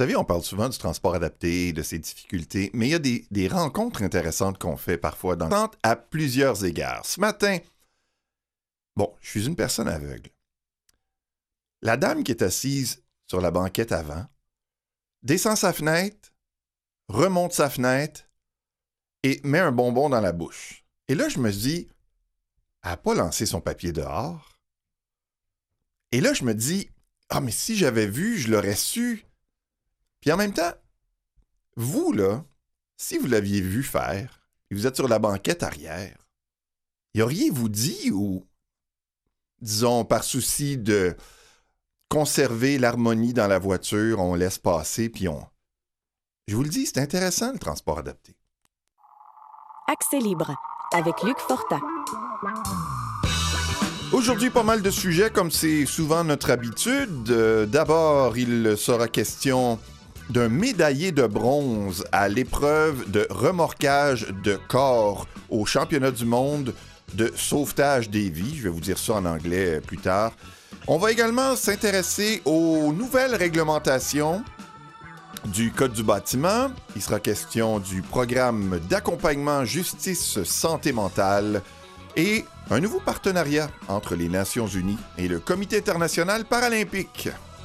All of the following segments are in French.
savez, on parle souvent du transport adapté, de ses difficultés, mais il y a des rencontres intéressantes qu'on fait parfois à plusieurs égards. Ce matin, bon, je suis une personne aveugle. La dame qui est assise sur la banquette avant descend sa fenêtre, remonte sa fenêtre et met un bonbon dans la bouche. Et là, je me dis, elle n'a pas lancé son papier dehors. Et là, je me dis, ah, mais si j'avais vu, je l'aurais su. Puis en même temps, vous, là, si vous l'aviez vu faire, et vous êtes sur la banquette arrière, y auriez-vous dit ou, disons, par souci de conserver l'harmonie dans la voiture, on laisse passer, puis on... Je vous le dis, c'est intéressant, le transport adapté. Accès libre, avec Luc Fortin. Aujourd'hui, pas mal de sujets, comme c'est souvent notre habitude. D'abord, il sera question d'un médaillé de bronze à l'épreuve de remorquage de corps au championnat du monde de sauvetage des vies. Je vais vous dire ça en anglais plus tard. On va également s'intéresser aux nouvelles réglementations du Code du bâtiment. Il sera question du programme d'accompagnement justice santé mentale et un nouveau partenariat entre les Nations unies et le Comité international paralympique.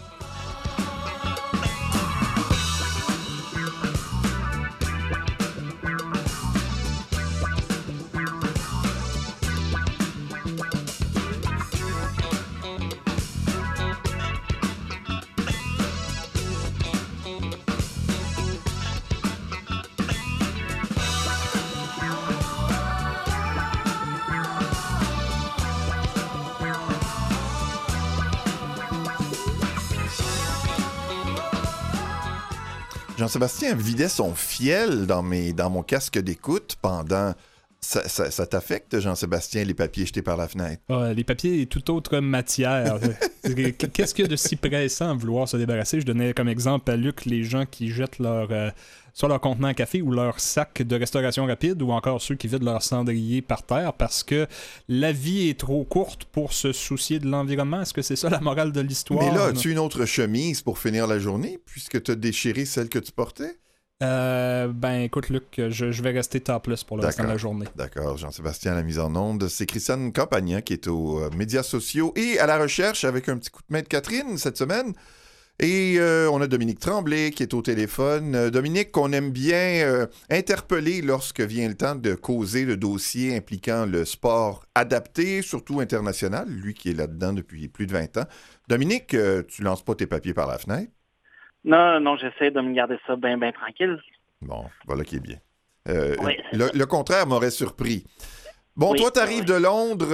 Jean-Sébastien vidait son fiel dans mon casque d'écoute pendant... Ça t'affecte, Jean-Sébastien, les papiers jetés par la fenêtre? Les papiers et toute autre matière. Qu'est-ce qu'il y a de si pressant à vouloir se débarrasser? Je donnais comme exemple à Luc les gens qui jettent soit leur contenant à café ou leur sac de restauration rapide, ou encore ceux qui vident leur cendrier par terre parce que la vie est trop courte pour se soucier de l'environnement. Est-ce que c'est ça la morale de l'histoire? Mais là, as-tu une autre chemise pour finir la journée puisque tu as déchiré celle que tu portais? Écoute, Luc, je vais rester topless pour le restant de la journée. D'accord, Jean-Sébastien à la mise en onde. C'est Christiane Campagna qui est aux médias sociaux et à la recherche avec un petit coup de main de Catherine cette semaine. Et on a Dominique Tremblay qui est au téléphone. Dominique, qu'on aime bien interpeller lorsque vient le temps de causer le dossier impliquant le sport adapté, surtout international, lui qui est là-dedans depuis plus de 20 ans. Dominique, tu lances pas tes papiers par la fenêtre? Non, j'essaie de me garder ça bien tranquille. Bon, voilà qui est bien. Oui. Le contraire m'aurait surpris. Bon, oui, toi, tu arrives de Londres.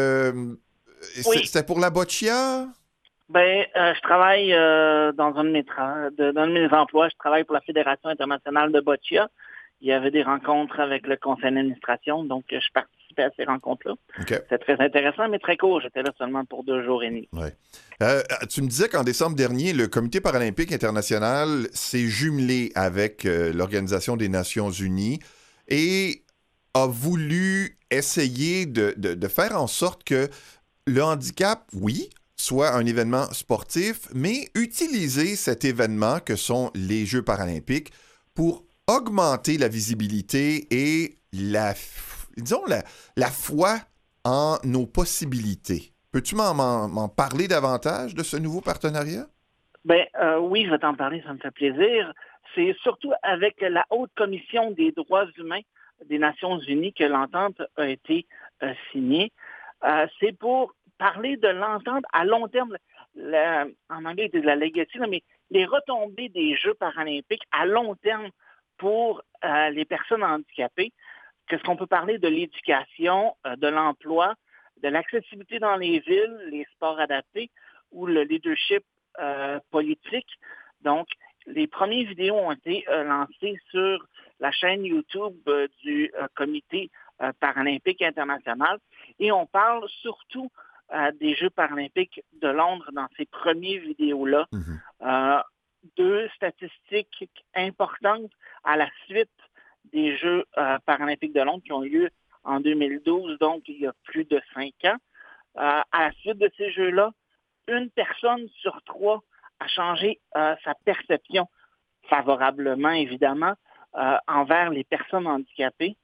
Oui. C'était pour la boccia? Je travaille dans un de mes emplois. Je travaille pour la Fédération internationale de boccia. Il y avait des rencontres avec le conseil d'administration, donc je participais à ces rencontres-là. Okay. C'est très intéressant, mais très court. J'étais là seulement pour 2 jours et demi. Ouais. Tu me disais qu'en décembre dernier, le Comité paralympique international s'est jumelé avec l'Organisation des Nations unies et a voulu essayer de faire en sorte que le handicap, oui, soit un événement sportif, mais utiliser cet événement que sont les Jeux paralympiques pour augmenter la visibilité et la foi en nos possibilités. Peux-tu m'en parler davantage de ce nouveau partenariat? Oui, je vais t'en parler, ça me fait plaisir. C'est surtout avec la Haute Commission des droits humains des Nations unies que l'entente a été signée. C'est pour parler de l'entente à long terme, en anglais, c'est de la legacy, mais les retombées des Jeux paralympiques à long terme pour les personnes handicapées. Qu'est-ce qu'on peut parler de l'éducation, de l'emploi, de l'accessibilité dans les villes, les sports adaptés ou le leadership politique. Donc, les premières vidéos ont été lancées sur la chaîne YouTube du Comité paralympique international et on parle surtout des Jeux paralympiques de Londres dans ces premières vidéos-là. Mm-hmm. 2 statistiques importantes à la suite des Jeux paralympiques de Londres qui ont eu lieu en 2012, donc il y a plus de 5 ans. À la suite de ces Jeux-là, 1 personne sur 3 a changé sa perception favorablement, évidemment, envers les personnes handicapées,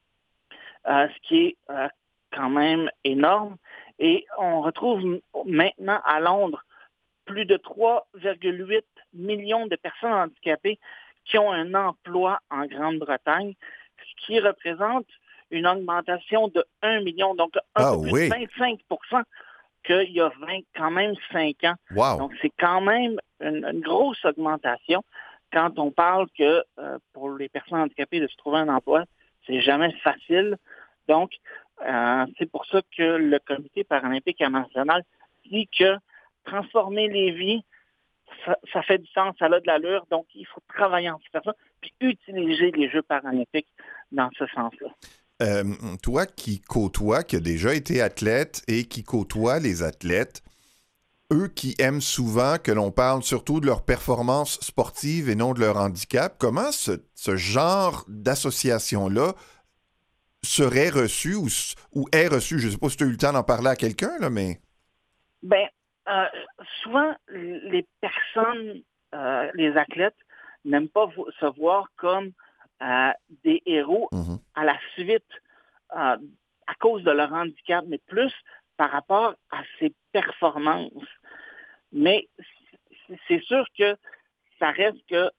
ce qui est quand même énorme. Et on retrouve maintenant à Londres plus de 3,8 millions de personnes handicapées qui ont un emploi en Grande-Bretagne, ce qui représente une augmentation de 1 million, donc un peu plus de 25% qu'il y a quand même 5 ans. Wow. Donc, c'est quand même une grosse augmentation. Quand on parle que pour les personnes handicapées de se trouver un emploi, c'est jamais facile. Donc, c'est pour ça que le Comité paralympique international dit que transformer les vies, ça fait du sens, ça a de l'allure. Donc, il faut travailler en ce sens, puis utiliser les Jeux paralympiques dans ce sens-là. Toi qui a déjà été athlète et qui côtoie les athlètes, eux qui aiment souvent que l'on parle surtout de leur performance sportive et non de leur handicap, comment ce genre d'association-là serait reçu ou est reçu? Je ne sais pas si tu as eu le temps d'en parler à quelqu'un, là, mais... Bien, souvent, les personnes, les athlètes, n'aiment pas se voir comme des héros à la suite à cause de leur handicap, mais plus par rapport à ses performances. Mais c'est sûr que ça reste que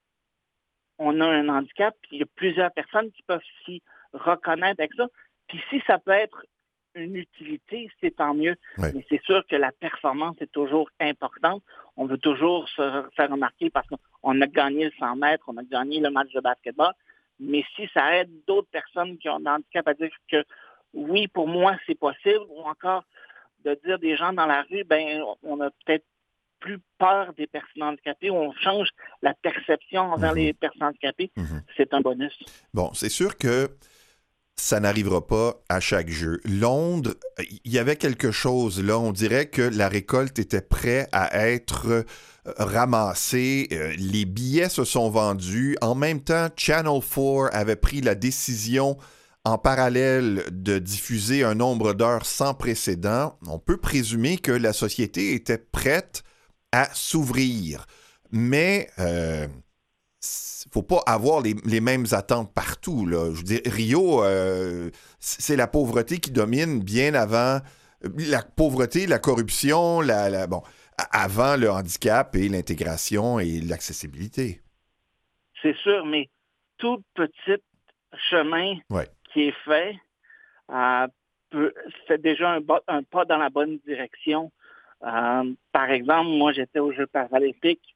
on a un handicap, puis il y a plusieurs personnes qui peuvent s'y reconnaître avec ça. Puis si ça peut être une utilité, c'est tant mieux. Oui. Mais c'est sûr que la performance est toujours importante. On veut toujours se faire remarquer parce qu'on a gagné le 100 mètres, on a gagné le match de basketball. Mais si ça aide d'autres personnes qui ont un handicap à dire que oui, pour moi, c'est possible, ou encore de dire des gens dans la rue, ben on a peut-être plus peur des personnes handicapées, ou on change la perception envers les personnes handicapées, c'est un bonus. Bon, c'est sûr que ça n'arrivera pas à chaque jeu. Londres, il y avait quelque chose là. On dirait que la récolte était prête à être ramassée. Les billets se sont vendus. En même temps, Channel 4 avait pris la décision en parallèle de diffuser un nombre d'heures sans précédent. On peut présumer que la société était prête à s'ouvrir. Mais faut pas avoir les mêmes attentes partout, là. Je veux dire, Rio, c'est la pauvreté qui domine bien avant la pauvreté, la corruption, avant le handicap et l'intégration et l'accessibilité. C'est sûr, mais tout petit chemin qui est fait fait déjà un pas dans la bonne direction. Par exemple, moi, j'étais aux Jeux paralympiques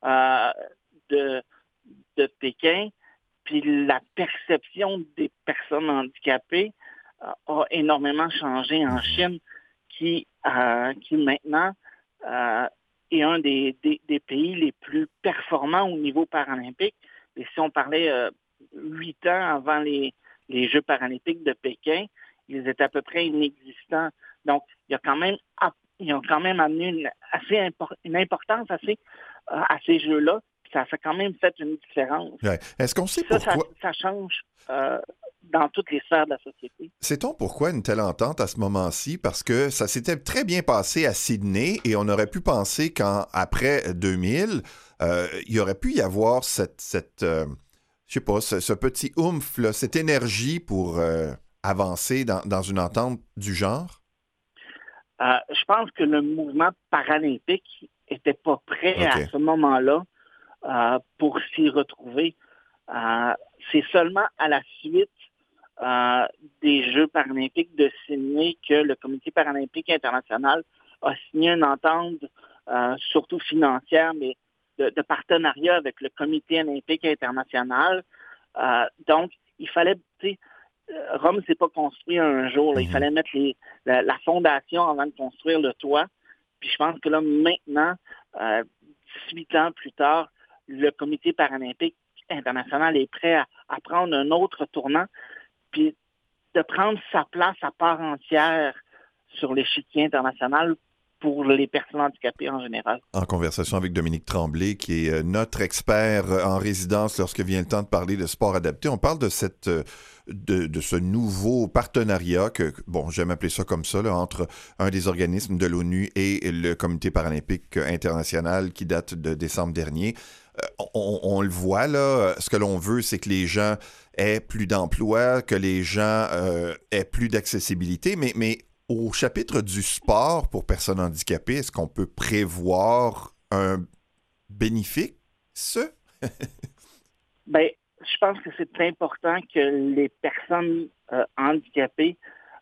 de Pékin, puis la perception des personnes handicapées a énormément changé en Chine, qui maintenant est un des pays les plus performants au niveau paralympique. Et si on parlait 8 ans avant les Jeux paralympiques de Pékin, ils étaient à peu près inexistants. Donc, ils ont quand même amené une importance à ces jeux-là. Ça a quand même fait une différence. Ouais. Est-ce qu'on sait pourquoi... Ça change dans toutes les sphères de la société. Sait-on pourquoi une telle entente à ce moment-ci? Parce que ça s'était très bien passé à Sydney et on aurait pu penser qu'après 2000, il y aurait pu y avoir ce petit oomph, là, cette énergie pour avancer dans une entente du genre? Je pense que le mouvement paralympique n'était pas prêt à ce moment-là pour s'y retrouver. C'est seulement à la suite des Jeux paralympiques de Sydney que le Comité paralympique international a signé une entente, surtout financière, mais de partenariat avec le Comité olympique international. Donc, il fallait, Rome ne s'est pas construit un jour. Là. Il fallait mettre la fondation avant de construire le toit. Puis je pense que là, maintenant, 18 ans plus tard, le Comité paralympique international est prêt à prendre un autre tournant, puis de prendre sa place à part entière sur l'échiquier international pour les personnes handicapées en général. En conversation avec Dominique Tremblay, qui est notre expert en résidence lorsque vient le temps de parler de sport adapté, on parle de ce nouveau partenariat j'aime appeler ça comme ça, là, entre un des organismes de l'ONU et le Comité paralympique international qui date de décembre dernier. on le voit, là, ce que l'on veut, c'est que les gens aient plus d'emplois, que les gens aient plus d'accessibilité, mais au chapitre du sport pour personnes handicapées, est-ce qu'on peut prévoir un bénéfice? Bien, je pense que c'est important que les personnes handicapées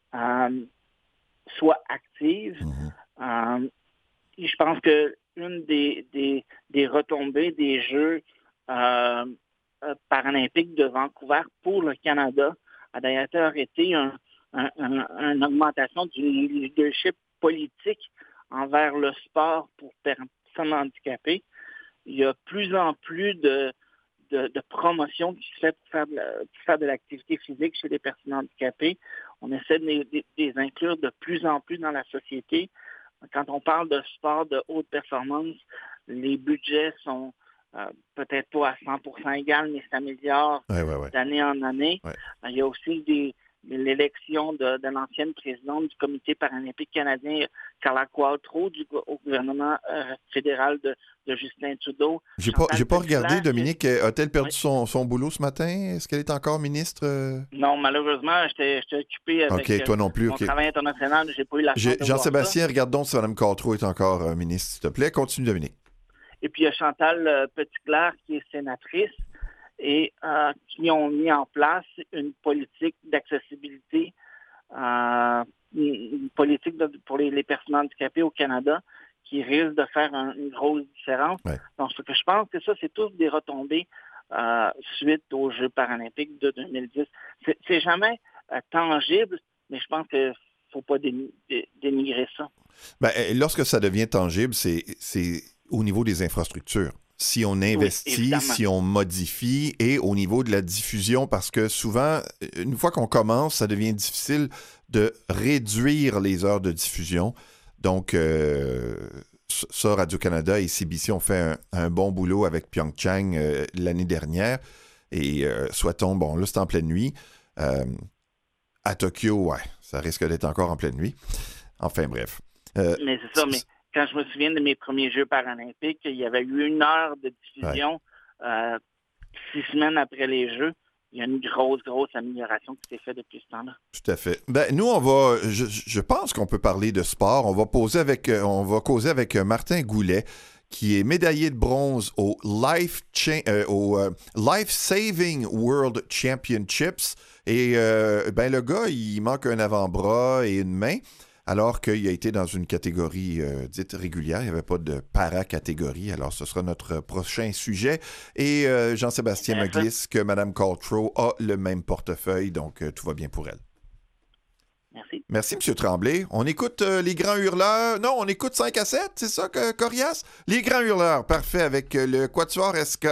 soient actives. Et je pense que une des retombées des Jeux paralympiques de Vancouver pour le Canada a d'ailleurs été une augmentation du leadership politique envers le sport pour personnes handicapées. Il y a plus en plus de promotion qui se fait pour faire de l'activité physique chez les personnes handicapées. On essaie de les inclure de plus en plus dans la société. Quand on parle de sport de haute performance, les budgets sont peut-être pas à 100% égal, mais s'améliorent d'année en année. Ouais. Il y a aussi l'élection de l'ancienne présidente du Comité paralympique canadien, Carla Qualtrough, au gouvernement fédéral de Justin Trudeau. J'ai pas regardé, Dominique. A-t-elle perdu son boulot ce matin? Est-ce qu'elle est encore ministre? Non, malheureusement, j'étais occupé avec toi non plus, mon travail international. J'ai pas eu la chance de voir Jean-Sébastien, regarde donc si Mme Qualtrough est encore ministre, s'il te plaît. Continue, Dominique. Et puis, il y a Chantal Petitclerc, qui est sénatrice, et qui ont mis en place une politique d'accessibilité, une politique pour les personnes handicapées au Canada qui risque de faire une grosse différence. Ouais. Donc, ce que je pense que ça, c'est tous des retombées suite aux Jeux paralympiques de 2010. C'est jamais tangible, mais je pense qu'il ne faut pas dénigrer ça. Ben, lorsque ça devient tangible, c'est au niveau des infrastructures. Si on investit, si on modifie, et au niveau de la diffusion, parce que souvent, une fois qu'on commence, ça devient difficile de réduire les heures de diffusion. Donc, ça, Radio-Canada et CBC ont fait un bon boulot avec Pyeongchang l'année dernière. Et souhaitons, bon, là, c'est en pleine nuit. À Tokyo, ça risque d'être encore en pleine nuit. Enfin, bref. Mais c'est ça, mais quand je me souviens de mes premiers Jeux paralympiques, il y avait eu 1 heure de diffusion 6 semaines après les Jeux. Il y a une grosse amélioration qui s'est faite depuis ce temps-là. Tout à fait. Ben, nous, je pense qu'on peut parler de sport. On va causer avec Martin Goulet, qui est médaillé de bronze au Life Saving World Championships. Et le gars, il manque un avant-bras et une main, alors qu'il a été dans une catégorie dite régulière. Il n'y avait pas de para-catégorie. Alors, ce sera notre prochain sujet. Et Jean-Sébastien me glisse que Mme Qualtrough a le même portefeuille, donc tout va bien pour elle. Merci. Merci, M. Tremblay. On écoute Les Grands Hurleurs. Non, on écoute 5 à 7, c'est ça, Corias? Les Grands Hurleurs, parfait, avec le Quatuor SK.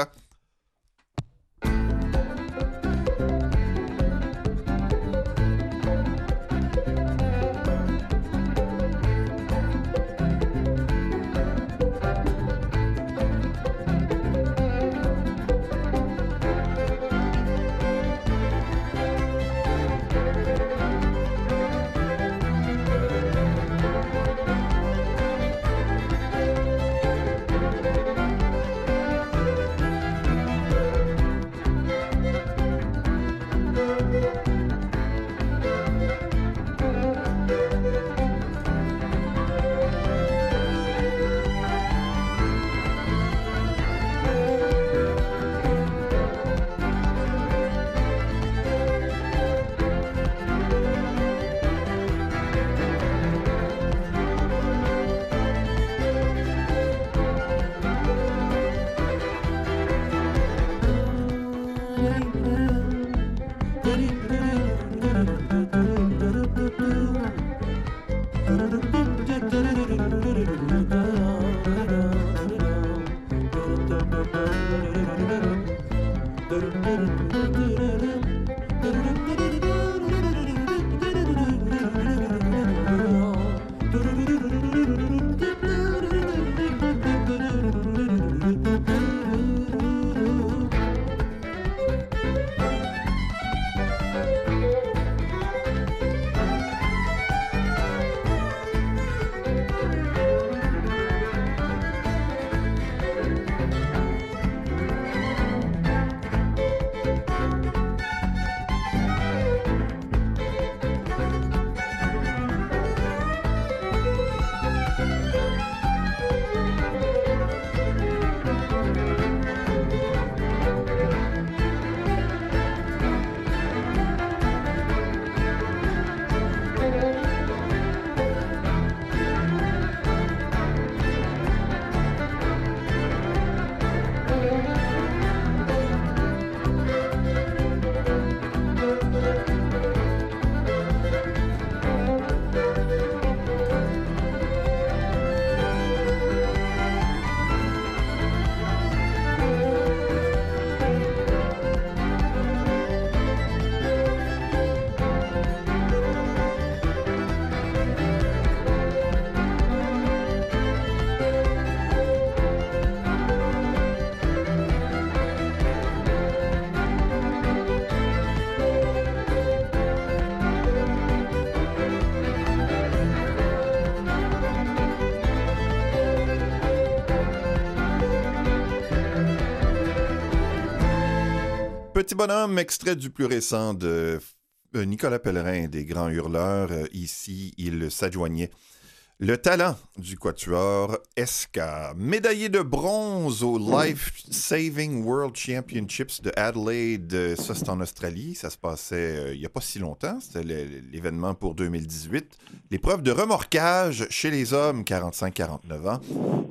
Petit bonhomme, extrait du plus récent de Nicolas Pellerin des Grands Hurleurs. Ici, il s'adjoignait le talent du quatuor Esca. Médaillé de bronze au Life Saving World Championships de Adelaide. Ça, c'est en Australie. Ça se passait il n'y a pas si longtemps. C'était l'événement pour 2018. L'épreuve de remorquage chez les hommes, 45-49 ans.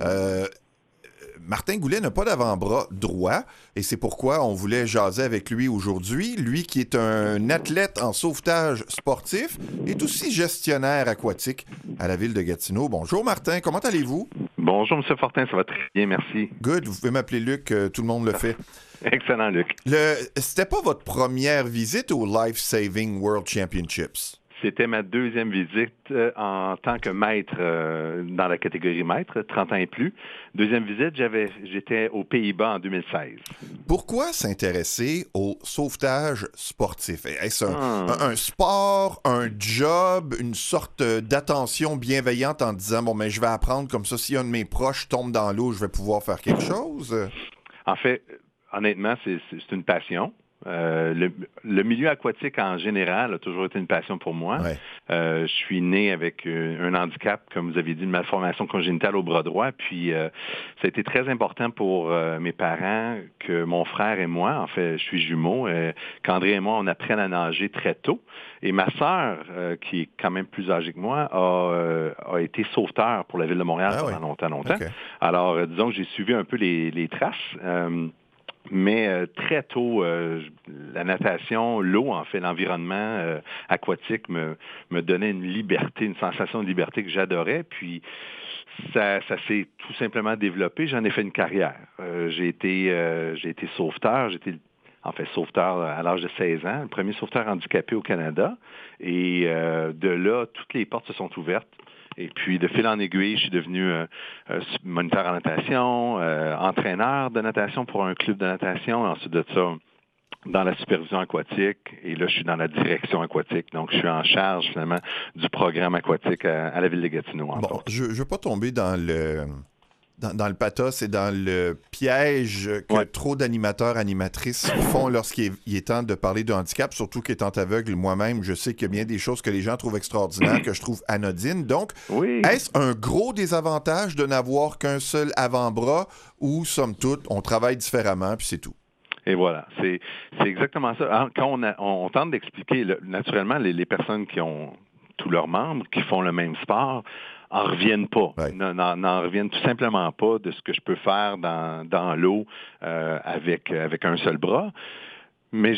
Martin Goulet n'a pas d'avant-bras droit et c'est pourquoi on voulait jaser avec lui aujourd'hui. Lui qui est un athlète en sauvetage sportif est aussi gestionnaire aquatique à la ville de Gatineau. Bonjour Martin, comment allez-vous? Bonjour M. Fortin, ça va très bien, merci. Good, vous pouvez m'appeler Luc, tout le monde le fait. Excellent Luc. C'était pas votre première visite au Life Saving World Championships? C'était ma deuxième visite en tant que maître dans la catégorie maître, 30 ans et plus. Deuxième visite, j'étais aux Pays-Bas en 2016. Pourquoi s'intéresser au sauvetage sportif? Est-ce un sport, un job, une sorte d'attention bienveillante en disant, bon, mais je vais apprendre comme ça, si un de mes proches tombe dans l'eau, je vais pouvoir faire quelque chose? En fait, honnêtement, c'est une passion. Le milieu aquatique en général a toujours été une passion pour moi. Ouais. Je suis né avec un handicap, comme vous avez dit, une malformation congénitale au bras droit. Puis ça a été très important pour mes parents que mon frère et moi, en fait, je suis jumeau, qu'André et moi, on apprenne à nager très tôt. Et ma sœur, qui est quand même plus âgée que moi, a été sauveteur pour la Ville de Montréal pendant longtemps. Okay. Alors, disons que j'ai suivi un peu les traces. Mais très tôt, la natation, l'eau, en fait, l'environnement aquatique me donnait une liberté, une sensation de liberté que j'adorais. Puis, ça s'est tout simplement développé. J'en ai fait une carrière. J'ai été sauveteur. J'étais sauveteur à l'âge de 16 ans, le premier sauveteur handicapé au Canada. Et de là, toutes les portes se sont ouvertes. Et puis, de fil en aiguille, je suis devenu moniteur en natation, entraîneur de natation pour un club de natation. Ensuite de ça, dans la supervision aquatique. Et là, je suis dans la direction aquatique. Donc, je suis en charge, finalement, du programme aquatique à la ville de Gatineau. Bon, je ne veux pas tomber dans le pathos et dans le piège que trop d'animateurs, animatrices font lorsqu'il est temps de parler de handicap, surtout qu'étant aveugle moi-même, je sais qu'il y a bien des choses que les gens trouvent extraordinaires, que je trouve anodines. Donc, est-ce un gros désavantage de n'avoir qu'un seul avant-bras ou, somme toute, on travaille différemment, puis c'est tout? Et voilà, c'est exactement ça. Alors, quand on tente d'expliquer, naturellement, les personnes qui ont tous leurs membres, qui font le même sport, en reviennent pas. Ouais. N'en reviennent tout simplement pas de ce que je peux faire dans l'eau avec un seul bras. Mais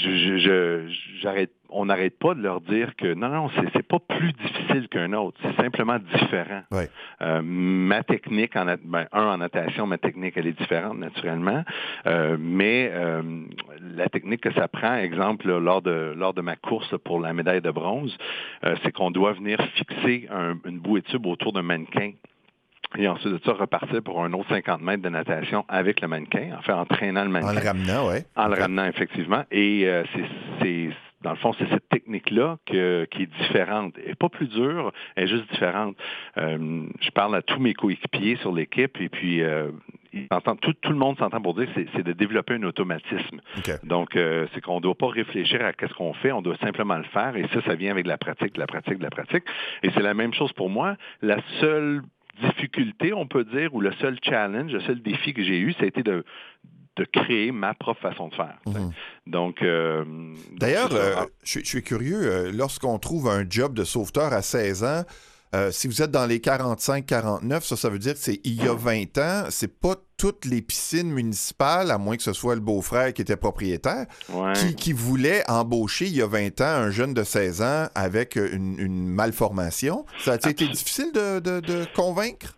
on n'arrête pas de leur dire que non, c'est pas plus difficile qu'un autre, c'est simplement différent. Ouais. Ma technique, en natation, ma technique, elle est différente naturellement, mais la technique que ça prend, exemple, là, lors de ma course pour la médaille de bronze, c'est qu'on doit venir fixer une bouée de tube autour d'un mannequin. Et ensuite de ça, repartir pour un autre 50 mètres de natation avec le mannequin, en fait, entraînant le mannequin. En le ramenant, oui. En le ramenant, effectivement. Et dans le fond, c'est cette technique-là qui est différente. Elle n'est pas plus dure, elle est juste différente. Je parle à tous mes coéquipiers sur l'équipe et puis tout le monde s'entend pour dire que c'est de développer un automatisme. Okay. Donc, c'est qu'on ne doit pas réfléchir à qu'est-ce qu'on fait, on doit simplement le faire. Et ça vient avec de la pratique. Et c'est la même chose pour moi. La seule difficulté, on peut dire, ou le seul challenge, le seul défi que j'ai eu, ça a été de créer ma propre façon de faire. Mm-hmm. Donc, d'ailleurs, je suis curieux, lorsqu'on trouve un job de sauveteur à 16 ans, si vous êtes dans les 45-49, ça veut dire que c'est il y a 20 ans, c'est pas toutes les piscines municipales, à moins que ce soit le beau-frère qui était propriétaire, qui voulait embaucher il y a 20 ans un jeune de 16 ans avec une malformation. Ça a été difficile de convaincre?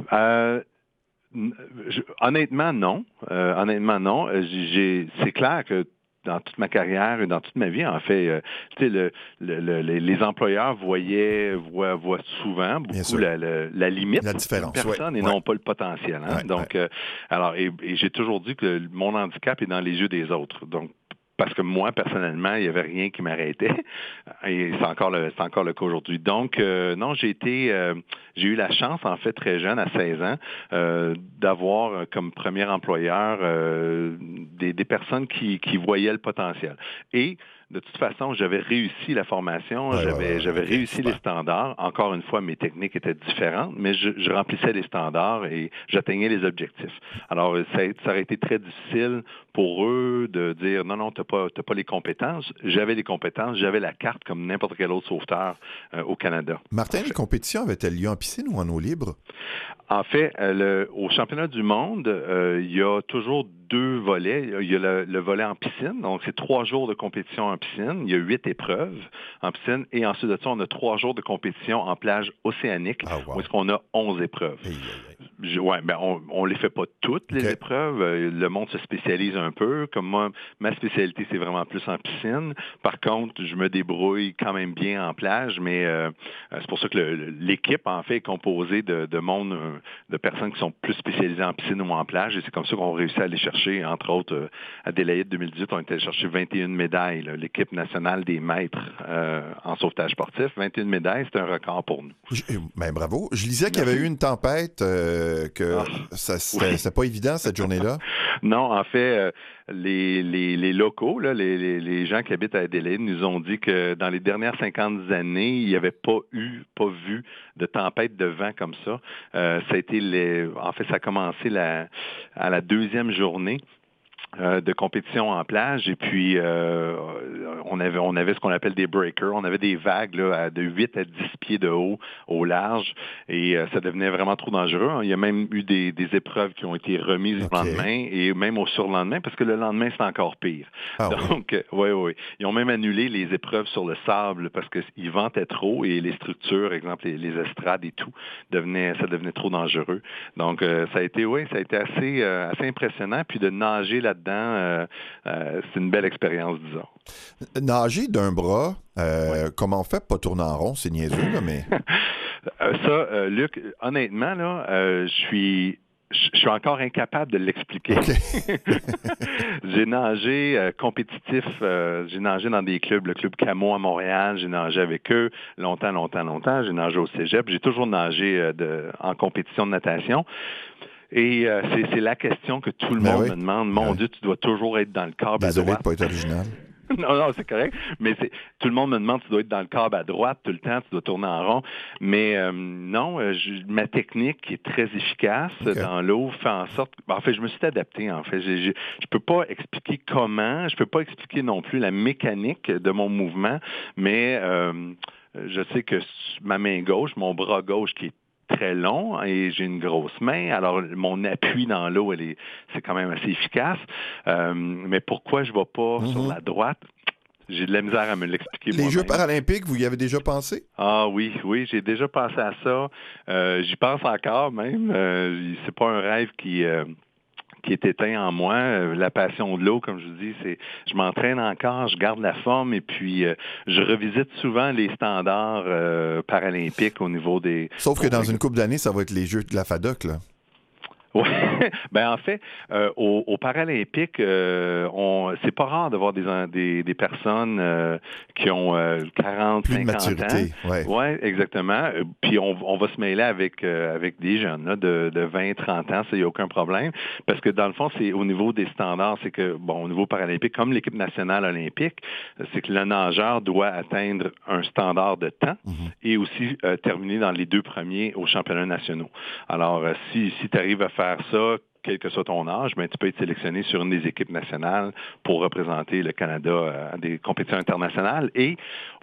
Honnêtement, non. C'est clair que dans toute ma carrière et dans toute ma vie, en fait, les employeurs voient souvent beaucoup la limite la différence, d'une personne et non pas le potentiel. Hein? Donc, alors, et j'ai toujours dit que mon handicap est dans les yeux des autres. Donc, parce que moi, personnellement, il n'y avait rien qui m'arrêtait. Et c'est encore le cas aujourd'hui. Donc, non, j'ai eu la chance, en fait, très jeune, à 16 ans, d'avoir comme premier employeur des personnes qui voyaient le potentiel. Et de toute façon, j'avais réussi la formation, j'avais réussi les standards. Encore une fois, mes techniques étaient différentes, mais je remplissais les standards et j'atteignais les objectifs. Alors, ça aurait été très difficile pour eux de dire non, t'as pas les compétences. J'avais les compétences, j'avais la carte comme n'importe quel autre sauveteur au Canada. Martin, les compétitions avaient-elles lieu en piscine ou en eau libre? En fait, au championnat du monde, il y a toujours 2 volets. Il y a le volet en piscine, donc c'est 3 jours de compétition en piscine. Il y a 8 épreuves en piscine. Et ensuite de ça, on a 3 jours de compétition en plage océanique, où est-ce qu'on a 11 épreuves. On les fait pas toutes, les épreuves. Le monde se spécialise un peu. Comme moi, ma spécialité, c'est vraiment plus en piscine. Par contre, je me débrouille quand même bien en plage, mais c'est pour ça que l'équipe, en fait, est composée de monde, de personnes qui sont plus spécialisées en piscine ou en plage. Et c'est comme ça qu'on réussit à aller chercher, entre autres, à Adélaïde 2018, on était allé chercher 21 médailles. L'équipe nationale des maîtres en sauvetage sportif, 21 médailles, c'est un record pour nous. Bravo. Je lisais qu'il y avait eu une tempête, c'était pas évident cette journée-là. Non, en fait, les locaux, là, les gens qui habitent à Adélaïde nous ont dit que dans les dernières 50 années, il n'y avait pas vu de tempête de vent comme ça. Ça a été ça a commencé à la 2e journée de compétition en plage et puis on avait ce qu'on appelle des breakers, on avait des vagues là, de 8 à 10 pieds de haut au large et ça devenait vraiment trop dangereux. Il y a même eu des épreuves qui ont été remises le lendemain et même au surlendemain parce que le lendemain c'est encore pire. Donc oui. Ils ont même annulé les épreuves sur le sable parce qu'il ventait trop et les structures, exemple les estrades et tout, ça devenait trop dangereux. Donc ça a été assez impressionnant puis de nager là-dedans, c'est une belle expérience, disons. Nager d'un bras, comment on fait? Pas tourner en rond, c'est niaiseux, là, mais... Ça, Luc, honnêtement, là, je suis encore incapable de l'expliquer. Okay. J'ai nagé compétitif, j'ai nagé dans des clubs, le club Camo à Montréal, j'ai nagé avec eux longtemps. J'ai nagé au cégep, j'ai toujours nagé en compétition de natation. Et c'est la question que tout le monde me demande. Mon Dieu, tu dois toujours être dans le câble à droite. Désolé de pas être original. Non, c'est correct. Mais tout le monde me demande, tu dois être dans le câble à droite tout le temps, tu dois tourner en rond. Mais non, ma technique est très efficace dans l'eau, fait en sorte... En fait, je me suis adapté, en fait. Je peux pas expliquer comment, je peux pas expliquer non plus la mécanique de mon mouvement, mais je sais que ma main gauche, mon bras gauche qui est très long et j'ai une grosse main. Alors, mon appui dans l'eau, c'est quand même assez efficace. Mais pourquoi je ne vais pas sur la droite? J'ai de la misère à me l'expliquer moi-même. Les Jeux paralympiques, vous y avez déjà pensé? Ah oui, j'ai déjà pensé à ça. J'y pense encore même. C'est pas un rêve qui est éteint en moi. La passion de l'eau, comme je vous dis, je m'entraîne encore, je garde la forme et puis je revisite souvent les standards paralympiques au niveau des... Sauf que dans une couple d'années, ça va être les Jeux de la FADOC, là. Oui, en fait, aux Paralympiques, c'est pas rare de voir des personnes qui ont 40, plus 50 de maturité, ans. Oui, exactement. Puis on va se mêler avec des jeunes là, de 20, 30 ans, ça, il n'y a aucun problème. Parce que dans le fond, c'est au niveau des standards, c'est que, au niveau paralympique, comme l'équipe nationale olympique, c'est que le nageur doit atteindre un standard de temps et aussi terminer dans les 2 premiers aux championnats nationaux. Alors, si tu arrives à faire ça, quel que soit ton âge, tu peux être sélectionné sur une des équipes nationales pour représenter le Canada à des compétitions internationales. Et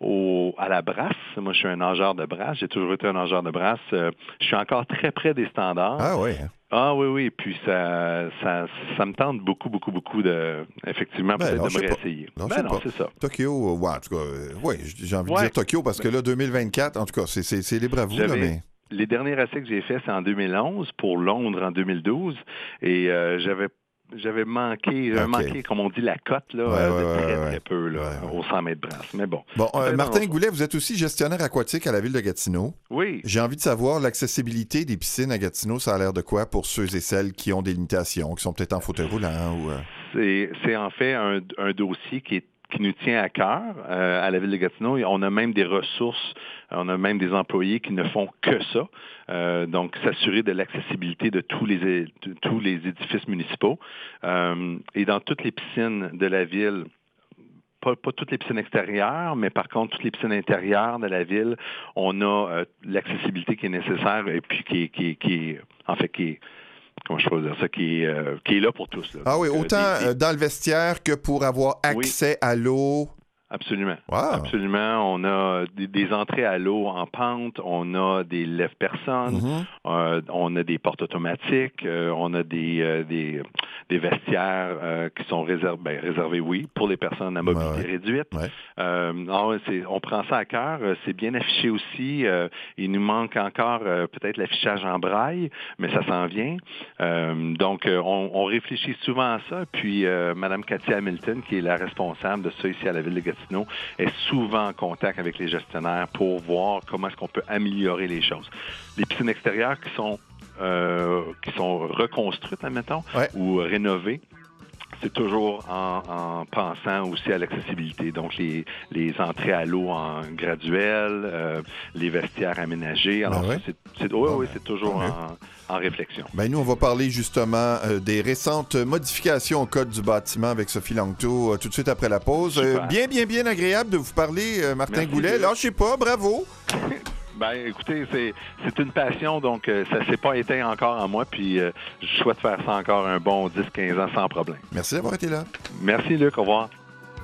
à la brasse, moi je suis un nageur de brasse, j'ai toujours été un nageur de brasse, je suis encore très près des standards. Ah oui. Ah oui, puis ça me tente beaucoup effectivement, peut-être de me réessayer. Non, c'est ça. Tokyo, en tout cas, j'ai envie de dire Tokyo, parce que là, 2024, en tout cas, c'est libre à vous, là, mais... Les derniers essais que j'ai faits, c'est en 2011, pour Londres en 2012, et j'avais manqué, comme on dit, la cote, là, de très peu, là, aux 100 mètres brasse. Mais bon. Martin Goulet, vous êtes aussi gestionnaire aquatique à la ville de Gatineau. Oui. J'ai envie de savoir, l'accessibilité des piscines à Gatineau, ça a l'air de quoi pour ceux et celles qui ont des limitations, qui sont peut-être en fauteuil roulant ou... C'est en fait un dossier qui est qui nous tient à cœur à la Ville de Gatineau. On a même des ressources, on a même des employés qui ne font que ça. Donc, s'assurer de l'accessibilité de tous les édifices municipaux. Et dans toutes les piscines de la Ville, pas toutes les piscines extérieures, mais par contre, toutes les piscines intérieures de la ville, on a l'accessibilité qui est nécessaire et puis qui est comment je peux dire ça, qui est là pour tous. Là. Ah oui, autant dans le vestiaire que pour avoir accès à l'eau. Absolument. Wow. Absolument. On a des entrées à l'eau en pente, on a des lève-personnes, on a des portes automatiques, on a des vestiaires qui sont réservés, oui, pour les personnes à mobilité réduite. Ouais. On prend ça à cœur. C'est bien affiché aussi. Il nous manque encore peut-être l'affichage en braille, mais ça s'en vient. Donc, on réfléchit souvent à ça. Puis, Mme Cathy Hamilton, qui est la responsable de ça ici à la Ville de Gatineau, est souvent en contact avec les gestionnaires pour voir comment est-ce qu'on peut améliorer les choses. Les piscines extérieures qui sont reconstruites, admettons, ou rénovées, c'est toujours en pensant aussi à l'accessibilité. Donc, les entrées à l'eau en graduel, les vestiaires aménagés. Alors, c'est toujours en réflexion. Nous, on va parler justement des récentes modifications au Code du bâtiment avec Sophie Langto tout de suite après la pause. Bien agréable de vous parler, Martin Goulet. Lâchez pas, bravo! Écoutez, c'est une passion, donc ça ne s'est pas éteint encore en moi, puis je souhaite faire ça encore un bon 10-15 ans sans problème. Merci d'avoir été là. Merci, Luc. Au revoir.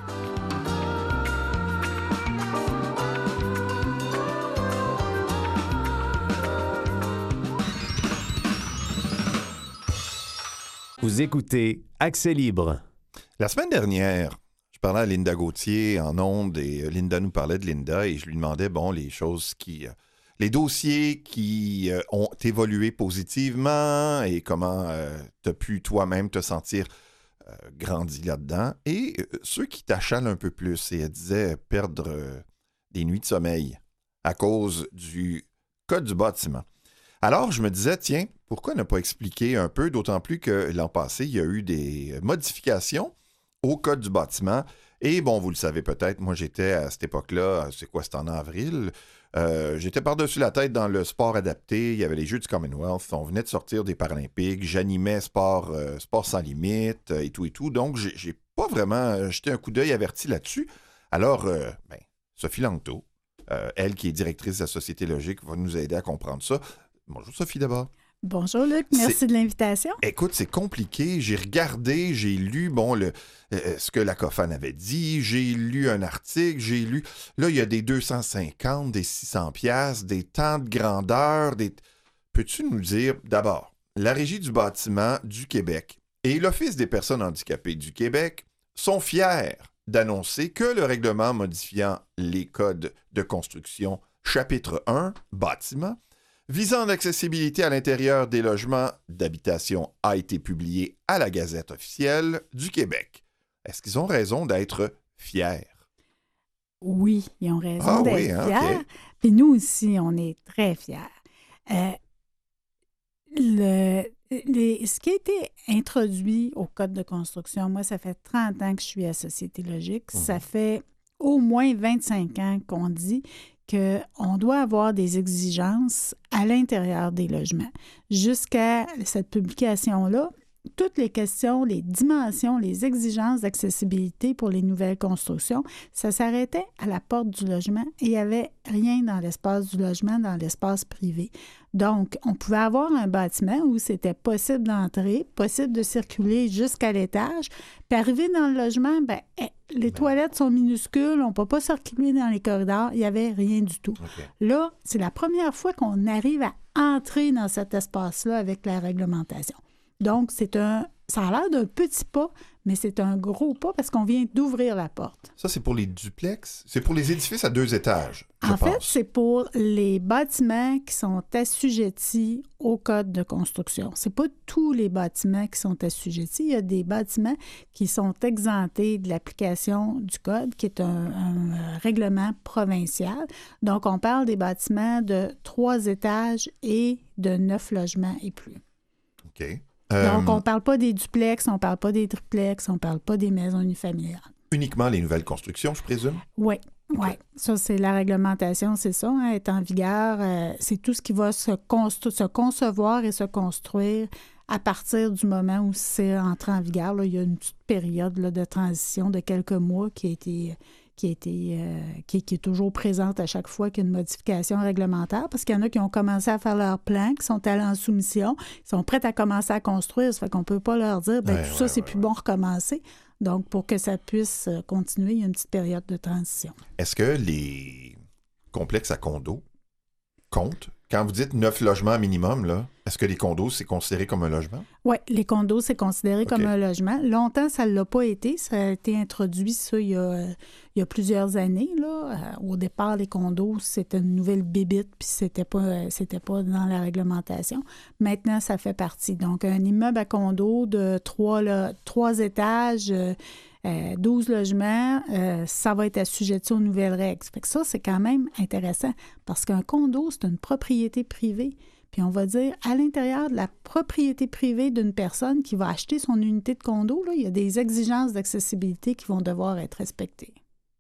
Vous écoutez Accès libre. La semaine dernière, je parlais à Linda Gauthier en ondes et Linda nous parlait de Linda et je lui demandais, les dossiers qui ont évolué positivement et comment tu as pu toi-même te sentir grandi là-dedans et ceux qui t'achalent un peu plus. Et elle disait perdre des nuits de sommeil à cause du Code du bâtiment. Alors, je me disais, tiens, pourquoi ne pas expliquer un peu, d'autant plus que l'an passé, il y a eu des modifications au Code du bâtiment. Et bon, vous le savez peut-être, moi j'étais à cette époque-là, c'était en avril, j'étais par-dessus la tête dans le sport adapté, il y avait les Jeux du Commonwealth, on venait de sortir des Paralympiques, j'animais Sport sans limite et tout, donc j'ai pas vraiment jeté un coup d'œil averti là-dessus. Alors, Sophie Langto, elle qui est directrice de la Société Logique, va nous aider à comprendre ça. Bonjour Sophie d'abord. Bonjour Luc, merci de l'invitation. Écoute, c'est compliqué. J'ai regardé, j'ai lu ce que la COFAN avait dit, j'ai lu un article, j'ai lu... Là, il y a des 250, des 600 piastres, des temps de grandeur, Peux-tu nous dire, d'abord, la Régie du bâtiment du Québec et l'Office des personnes handicapées du Québec sont fiers d'annoncer que le règlement modifiant les codes de construction, chapitre 1, bâtiment, visant l'accessibilité à l'intérieur des logements d'habitation a été publié à la Gazette officielle du Québec. Est-ce qu'ils ont raison d'être fiers? Oui, ils ont raison d'être fiers. Okay. Puis nous aussi, on est très fiers. Ce qui a été introduit au Code de construction, moi, ça fait 30 ans que je suis à Société Logique. Ça fait au moins 25 ans qu'on dit qu'on doit avoir des exigences à l'intérieur des logements. Jusqu'à cette publication-là, toutes les questions, les dimensions, les exigences d'accessibilité pour les nouvelles constructions, ça s'arrêtait à la porte du logement et il n'y avait rien dans l'espace du logement, dans l'espace privé. Donc, on pouvait avoir un bâtiment où c'était possible d'entrer, possible de circuler jusqu'à l'étage, puis arriver dans le logement, les toilettes sont minuscules, on ne peut pas circuler dans les corridors, il n'y avait rien du tout. Okay. Là, c'est la première fois qu'on arrive à entrer dans cet espace-là avec la réglementation. Donc, ça a l'air d'un petit pas, mais c'est un gros pas parce qu'on vient d'ouvrir la porte. Ça, c'est pour les duplex? C'est pour les édifices à 2 étages, En fait, c'est pour les bâtiments qui sont assujettis au Code de construction. Ce n'est pas tous les bâtiments qui sont assujettis. Il y a des bâtiments qui sont exemptés de l'application du Code, qui est un règlement provincial. Donc, on parle des bâtiments de 3 étages et de 9 logements et plus. OK. Donc, on ne parle pas des duplex, on ne parle pas des triplex, on ne parle pas des maisons unifamiliales. uniquement les nouvelles constructions, je présume? Oui. OK. Oui, ça, c'est la réglementation, c'est ça, hein, est en vigueur. C'est tout ce qui va se concevoir et se construire à partir du moment où c'est entré en vigueur. Là, il y a une petite période là, de transition de quelques mois qui est toujours présente à chaque fois qu'il y a une modification réglementaire, parce qu'il y en a qui ont commencé à faire leur plan, qui sont allés en soumission, ils sont prêts à commencer à construire, ça fait qu'on ne peut pas leur dire, c'est plus bon recommencer. Donc, pour que ça puisse continuer, il y a une petite période de transition. Est-ce que les complexes à condos comptent? Quand vous dites 9 logements minimum, là, est-ce que les condos, c'est considéré comme un logement? Oui, les condos, c'est considéré OK. comme un logement. Longtemps, ça ne l'a pas été. Ça a été introduit, ça, il y a plusieurs années. Là. Au départ, les condos, c'était une nouvelle bébite, puis c'était pas dans la réglementation. Maintenant, ça fait partie. Donc, un immeuble à condo de 3 étages, 12 logements, ça va être assujetti aux nouvelles règles. Fait que ça, c'est quand même intéressant, parce qu'un condo, c'est une propriété privée. Puis on va dire, à l'intérieur de la propriété privée d'une personne qui va acheter son unité de condo, là, il y a des exigences d'accessibilité qui vont devoir être respectées.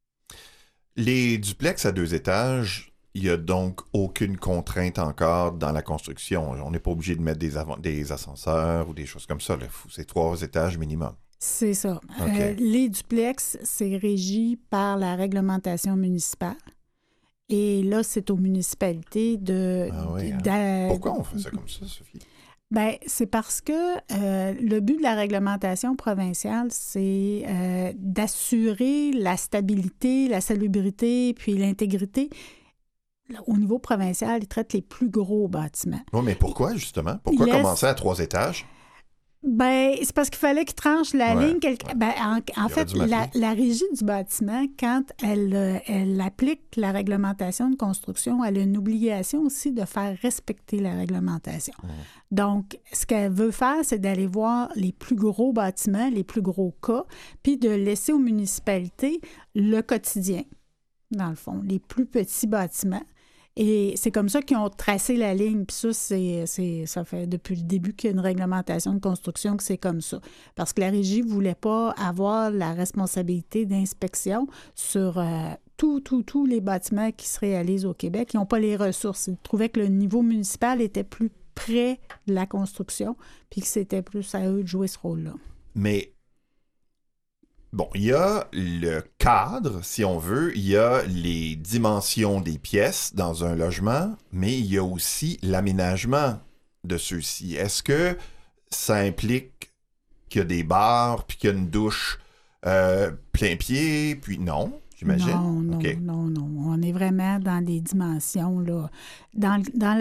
Les duplex à 2 étages, il n'y a donc aucune contrainte encore dans la construction. On n'est pas obligé de mettre des ascenseurs ou des choses comme ça. Là. C'est 3 étages minimum. C'est ça. OK. Les duplex, c'est régi par la réglementation municipale. Et là, c'est aux municipalités de... Ah oui, hein? Pourquoi on fait ça comme ça, Sophie? Bien, c'est parce que le but de la réglementation provinciale, c'est d'assurer la stabilité, la salubrité, puis l'intégrité. Au niveau provincial, ils traitent les plus gros bâtiments. Oui, mais pourquoi, justement? Pourquoi commencer à 3 étages? Bien, c'est parce qu'il fallait qu'ils tranchent la ligne. Ben, en fait, la régie du bâtiment, quand elle applique la réglementation de construction, elle a une obligation aussi de faire respecter la réglementation. Donc, ce qu'elle veut faire, c'est d'aller voir les plus gros bâtiments, les plus gros cas, puis de laisser aux municipalités le quotidien, dans le fond, les plus petits bâtiments. Et c'est comme ça qu'ils ont tracé la ligne. Puis ça, ça fait depuis le début qu'il y a une réglementation de construction que c'est comme ça. Parce que la régie ne voulait pas avoir la responsabilité d'inspection sur tous les bâtiments qui se réalisent au Québec. Ils n'ont pas les ressources. Ils trouvaient que le niveau municipal était plus près de la construction, puis que c'était plus à eux de jouer ce rôle-là. Mais bon, il y a le cadre, si on veut, il y a les dimensions des pièces dans un logement, mais il y a aussi l'aménagement de ceux-ci. Est-ce que ça implique qu'il y a des bars, puis qu'il y a une douche plein pied, puis non, j'imagine? Non. On est vraiment dans les dimensions, là. Dans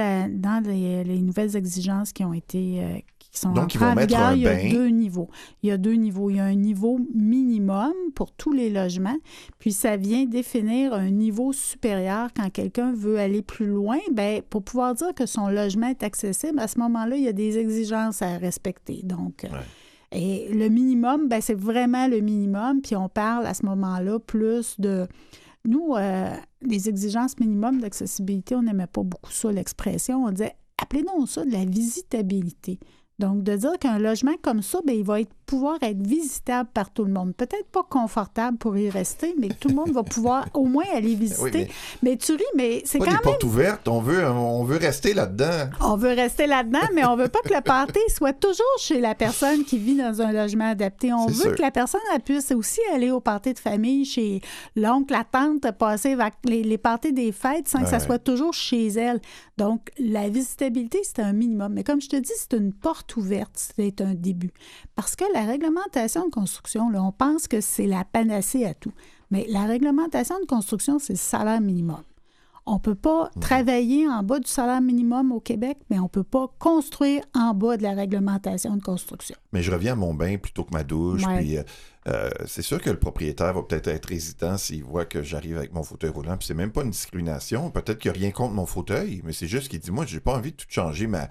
les nouvelles exigences qui ont été... Donc, ils vont mettre un bain. Il y a 2 niveaux. Il y a un niveau minimum pour tous les logements, puis ça vient définir un niveau supérieur quand quelqu'un veut aller plus loin. Bien, pour pouvoir dire que son logement est accessible, à ce moment-là, il y a des exigences à respecter. Donc, et le minimum, bien, c'est vraiment le minimum, puis on parle à ce moment-là plus de... Nous, les exigences minimum d'accessibilité, on n'aimait pas beaucoup ça, l'expression. On disait, appelez-nous ça de la visitabilité. Donc, de dire qu'un logement comme ça, bien, il va pouvoir être visitable par tout le monde. Peut-être pas confortable pour y rester, mais tout le monde va pouvoir au moins aller visiter. Mais tu ris, mais c'est quand même... Pas des portes ouvertes, on veut rester là-dedans. On veut rester là-dedans, mais on veut pas que le party soit toujours chez la personne qui vit dans un logement adapté. On veut que la personne elle puisse aussi aller au party de famille, chez l'oncle, la tante, passer les parties des fêtes sans que ça soit toujours chez elle. Donc, la visitabilité, c'est un minimum. Mais comme je te dis, c'est une porte ouverte, c'est un début. Parce que la réglementation de construction, là, on pense que c'est la panacée à tout. Mais la réglementation de construction, c'est le salaire minimum. On ne peut pas travailler en bas du salaire minimum au Québec, mais on ne peut pas construire en bas de la réglementation de construction. Mais je reviens à mon bain plutôt que ma douche. Puis c'est sûr que le propriétaire va peut-être être hésitant s'il voit que j'arrive avec mon fauteuil roulant. Puis c'est même pas une discrimination. Peut-être qu'il n'y a rien contre mon fauteuil, mais c'est juste qu'il dit, moi, j'ai pas envie de tout changer ma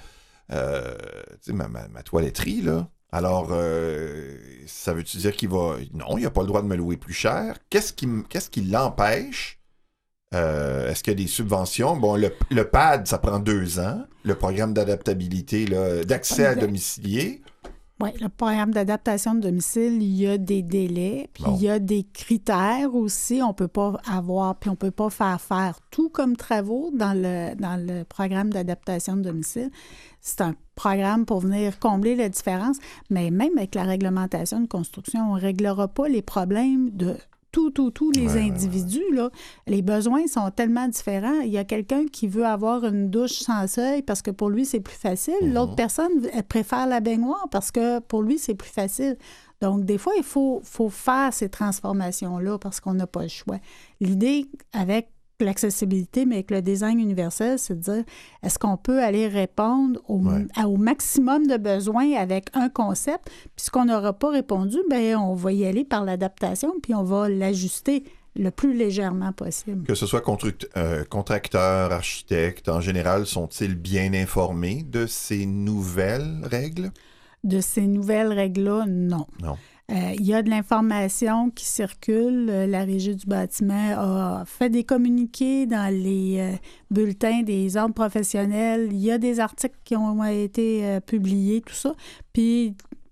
toiletterie, là. Alors, ça veut-tu dire qu'il va... Non, il n'a pas le droit de me louer plus cher. Qu'est-ce qui l'empêche? Est-ce qu'il y a des subventions? Bon, le PAD, ça prend 2 ans. Le programme d'adaptabilité, là, d'accès à domicilier. Oui, le programme d'adaptation de domicile, il y a des délais, puis il y a des critères aussi. On ne peut pas avoir, puis on ne peut pas faire tout comme travaux dans le programme d'adaptation de domicile. C'est un programme pour venir combler la différence, mais même avec la réglementation de construction, on ne réglera pas les problèmes de tous les individus. Là. Les besoins sont tellement différents. Il y a quelqu'un qui veut avoir une douche sans seuil parce que pour lui, c'est plus facile. L'autre personne, elle préfère la baignoire parce que pour lui, c'est plus facile. Donc, des fois, il faut faire ces transformations-là parce qu'on n'a pas le choix. L'idée avec l'accessibilité, mais avec le design universel, c'est de dire, est-ce qu'on peut aller répondre au maximum de besoins avec un concept? Puis ce qu'on n'aura pas répondu, bien, on va y aller par l'adaptation, puis on va l'ajuster le plus légèrement possible. Que ce soit contracteurs, architectes, en général, sont-ils bien informés de ces nouvelles règles? De ces nouvelles règles-là, non. Non. Il y a de l'information qui circule. La Régie du bâtiment a fait des communiqués dans les bulletins des ordres professionnels. Il y a des articles qui ont été publiés, tout ça. Puis,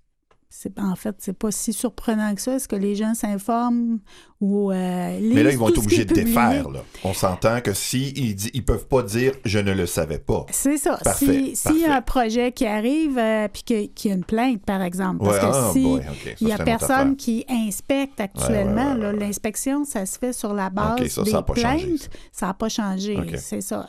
en fait, c'est pas si surprenant que ça. Est-ce que les gens s'informent ou lisent? Mais là, ils vont être obligés de publié. défaire. Là. On s'entend que ils peuvent pas dire « je ne le savais pas ». C'est ça. Parfait. S'il y a un projet qui arrive puis qu'il y a une plainte, par exemple, parce que il y a personne qui inspecte actuellement, là, l'inspection, ça se fait sur la base des plaintes. Ça n'a pas changé. C'est ça.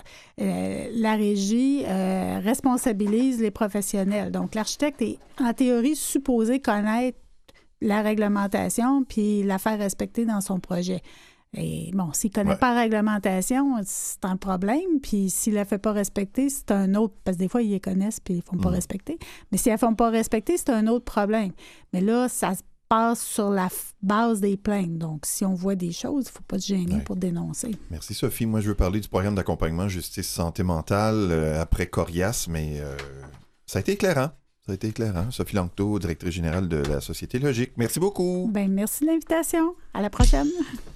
La régie responsabilise les professionnels. Donc, l'architecte est, en théorie, supposé connaître la réglementation puis la faire respecter dans son projet. Et bon, s'il ne connaît pas la réglementation, c'est un problème. Puis s'il ne la fait pas respecter, c'est un autre... Parce que des fois, ils les connaissent puis ils ne font pas respecter. Mais si elles ne font pas respecter, c'est un autre problème. Mais là, ça se passe sur la base des plaintes. Donc, si on voit des choses, il ne faut pas se gêner pour dénoncer. Merci, Sophie. Moi, je veux parler du programme d'accompagnement justice santé mentale après Corias, mais ça a été éclairant. Ça a été éclairant. Sophie Langto, directrice générale de la Société Logique. Merci beaucoup. Bien, merci de l'invitation. À la prochaine.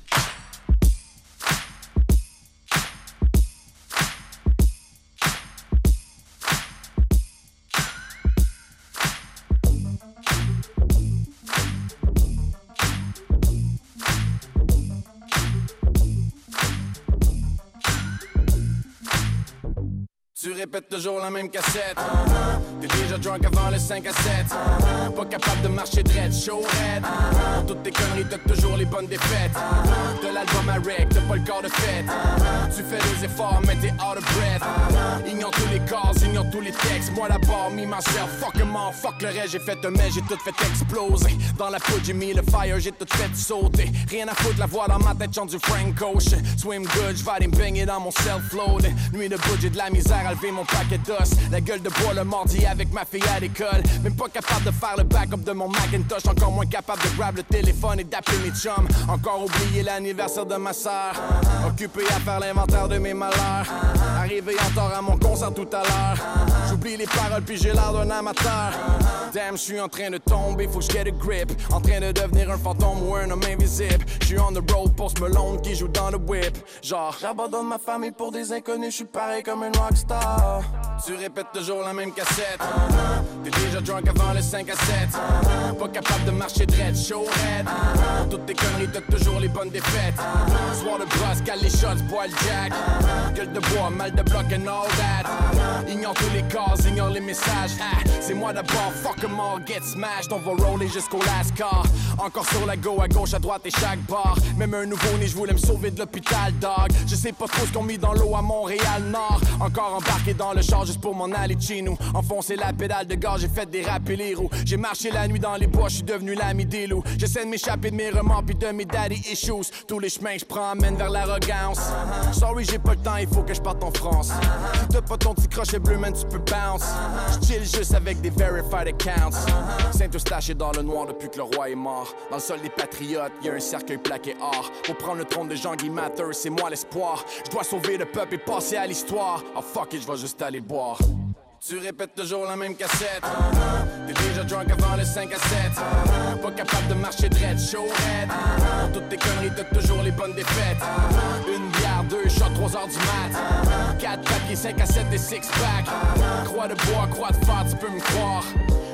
Tu répètes toujours la même cassette. T'es déjà drunk avant le 5 à 7. Pas capable de marcher dread, show red. Pour toutes tes conneries, t'as toujours les bonnes défaites. De l'album à rec, t'as pas le corps de fête. Tu fais des efforts, mais t'es out of breath. Ignore tous les cases, ignore tous les textes. Moi d'abord, me, myself, fuck em all, fuck le reste. J'ai fait un mais j'ai tout fait exploser. Dans la poudre, j'ai mis le fire, j'ai tout fait sauter. Rien à foutre, la voix dans ma tête chante du Frank Ocean. Swim good, j'vais aller me baigner dans mon self-load. Nuit de bout, j'ai de la misère à lever mon paquet d'os. La gueule de bois le mardi avec ma fille à l'école. Même pas capable de faire le backup de mon Macintosh. Encore moins capable de grab le téléphone et d'appeler mes chums. Encore oublié l'anniversaire de ma sœur. Occupé à faire l'inventaire de mes malheurs. Arrivé en tort à mon concert tout à l'heure. J'oublie les paroles puis j'ai l'air d'un amateur. Damn, je suis en train de tomber, faut que je get a grip. En train de devenir un fantôme ou un homme invisible. Je suis on the road, Post Malone qui joue dans le whip. Genre, j'abandonne ma famille pour des inconnus, je suis pareil comme un rockstar. Tu répètes toujours la même cassette. T'es déjà drunk avant le 5 à 7. Pas capable de marcher dread, show red. Pour toutes tes conneries, t'as toujours les bonnes défaites. Soir de brosse, cale les shots, bois le jack. Gueule de bois, mal de bloc and all that. Ignore tous les cases, ignore les messages. C'est moi d'abord, fuck em all, get smashed. On va roller jusqu'au last car. Encore sur la go, à gauche, à droite et chaque bar. Même un nouveau-né, je voulais me sauver de l'hôpital, dog. Je sais pas trop ce qu'on mis dans l'eau à Montréal-Nord. Encore embarqué dans le char juste pour m'en aller de chez nous. Enfoncer la pédale de gaz, j'ai fait déraper les roues. J'ai marché la nuit dans les bois, je suis devenu l'ami des loups. J'essaie de m'échapper de mes remords puis de mes daddy issues. Tous les chemins que je prends mènent vers l'arrogance. Sorry, j'ai pas le temps, il faut que je parte en France. T'as pas ton petit crochet bleu, man, tu peux bounce. J'chill juste avec des verified accounts. Saint-Eustache est dans le noir depuis que le roi est mort. Dans le sol des patriotes, y'a un cercueil plaqué or. Pour prendre le trône de Jean-Guy Matter, c'est moi l'espoir. Je dois sauver le peuple et passer à l'histoire. Oh fuck it, je vais juste aller boire. Tu répètes toujours la même cassette. T'es déjà drunk avant le 5 à 7. Pas capable de marcher dread, show red. Pour toutes tes conneries, t'as toujours les bonnes défaites. Une bière, 2 shots, 3 heures du mat. 4 papiers, 5 à 7 des 6-pack. Croix de bois, croix de fer, tu peux me croire.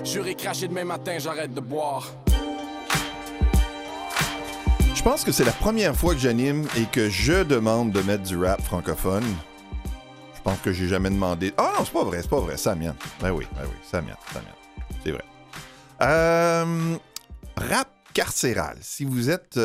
Juré craché demain matin, j'arrête de boire. Je pense que c'est la première fois que j'anime et que je demande de mettre du rap francophone. Je pense que j'ai jamais demandé. Ah non, c'est pas vrai, c'est la mienne. Ben oui, c'est la mienne. C'est vrai. Rap carcéral. Si vous êtes